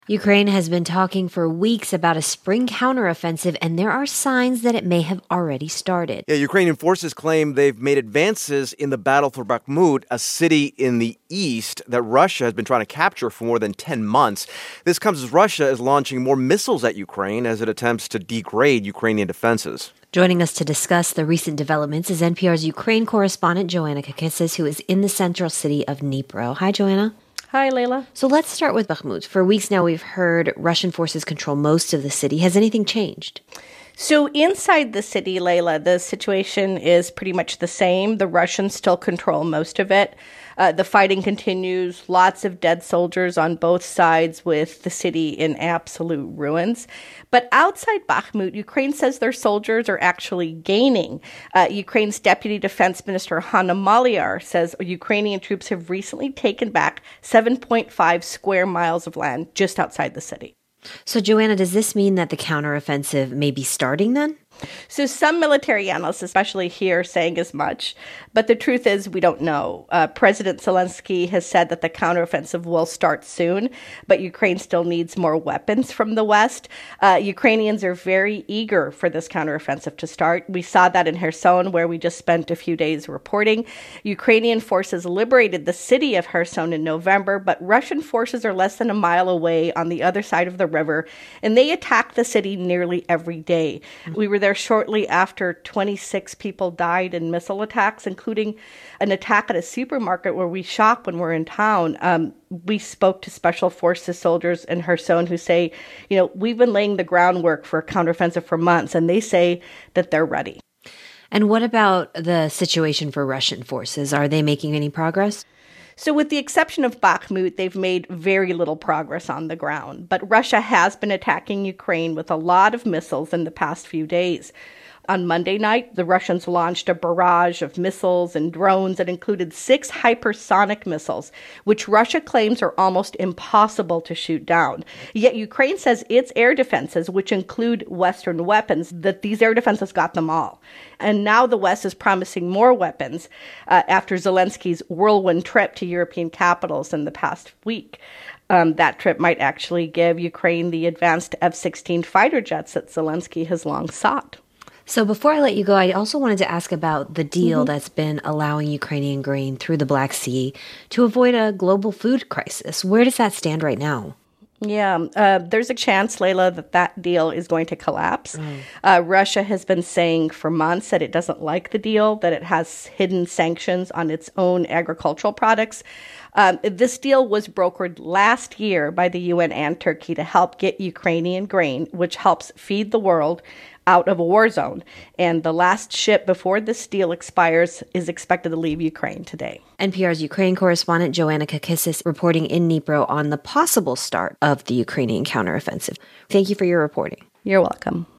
Ukraine has been talking for weeks about a spring counteroffensive, and there are signs that it may have already started. Yeah, Ukrainian forces claim they've made advances in the battle for Bakhmut, a city in the east that Russia has been trying to capture for more than 10 months. This comes as Russia is launching more missiles at Ukraine as it attempts to degrade Ukrainian defenses. Joining us to discuss the recent developments is NPR's Ukraine correspondent Joanna Kakissis, who is in the central city of Dnipro. Hi, Joanna. Hi, Layla. So let's start with Bakhmut. For weeks now, we've heard Russian forces control most of the city. Has anything changed? So inside the city, Layla, the situation is pretty much the same. The Russians still control most of it. The fighting continues. Lots of dead soldiers on both sides, with the city in absolute ruins. But outside Bakhmut, Ukraine says their soldiers are actually gaining. Ukraine's Deputy Defense Minister Hanna Maliar says Ukrainian troops have recently taken back 7.5 square miles of land just outside the city. So, Joanna, does this mean that the counteroffensive may be starting then? So some military analysts, especially here, are saying as much. But the truth is, we don't know. President Zelensky has said that the counteroffensive will start soon, but Ukraine still needs more weapons from the West. Ukrainians are very eager for this counteroffensive to start. We saw that in Kherson, where we just spent a few days reporting. Ukrainian forces liberated the city of Kherson in November, but Russian forces are less than a mile away on the other side of the river, and they attack the city nearly every day. We were there shortly after 26 people died in missile attacks, including an attack at a supermarket where we shop when we're in town. We spoke to special forces soldiers in Kherson who say, we've been laying the groundwork for a counteroffensive for months, and they say that they're ready. And what about the situation for Russian forces? Are they making any progress? So with the exception of Bakhmut, they've made very little progress on the ground. But Russia has been attacking Ukraine with a lot of missiles in the past few days. On Monday night, the Russians launched a barrage of missiles and drones that included 6 hypersonic missiles, which Russia claims are almost impossible to shoot down. Yet Ukraine says its air defenses, which include Western weapons, that these air defenses got them all. And now the West is promising more weapons after Zelensky's whirlwind trip to European capitals in the past week. That trip might actually give Ukraine the advanced F-16 fighter jets that Zelensky has long sought. So before I let you go, I also wanted to ask about the deal that's been allowing Ukrainian grain through the Black Sea to avoid a global food crisis. Where does that stand right now? Yeah, there's a chance, Layla, that deal is going to collapse. Russia has been saying for months that it doesn't like the deal, that it has hidden sanctions on its own agricultural products. This deal was brokered last year by the UN and Turkey to help get Ukrainian grain, which helps feed the world, out of a war zone. And the last ship before this deal expires is expected to leave Ukraine today. NPR's Ukraine correspondent Joanna Kakissis reporting in Dnipro on the possible start of the Ukrainian counteroffensive. Thank you for your reporting. You're welcome.